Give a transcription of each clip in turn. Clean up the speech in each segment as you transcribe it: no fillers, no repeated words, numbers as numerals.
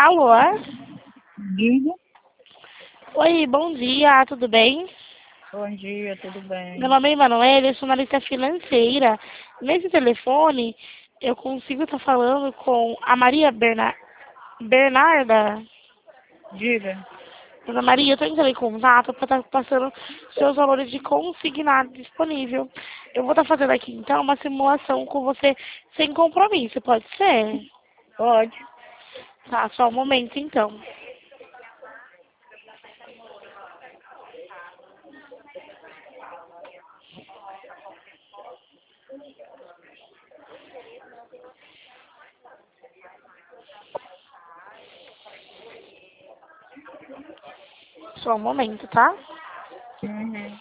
Alô? Diga. Oi, bom dia, tudo bem? Bom dia, tudo bem? Meu nome é Emanuele, eu sou analista financeira. Nesse telefone, eu consigo estar falando com a Maria Bernarda? Diga. Dona Maria, eu estou entrando em contato para estar passando seus valores de consignado disponível. Eu vou estar fazendo aqui, então, uma simulação com você sem compromisso, pode ser? Pode. Tá, só um momento, então. Só um momento, tá? Uhum.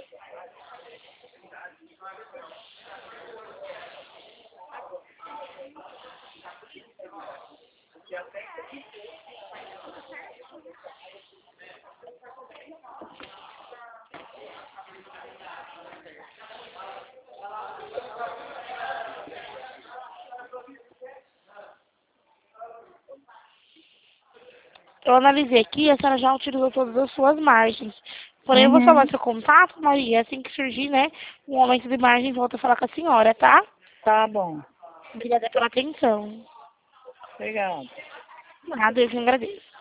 Eu analisei aqui, a senhora já utilizou todas as suas margens. Porém, eu vou salvar Uhum. seu contato, Maria. Assim que surgir, né, um aumento de margem, volto a falar com a senhora, tá? Tá bom. Obrigada pela atenção. Obrigado. Nada, eu que agradeço.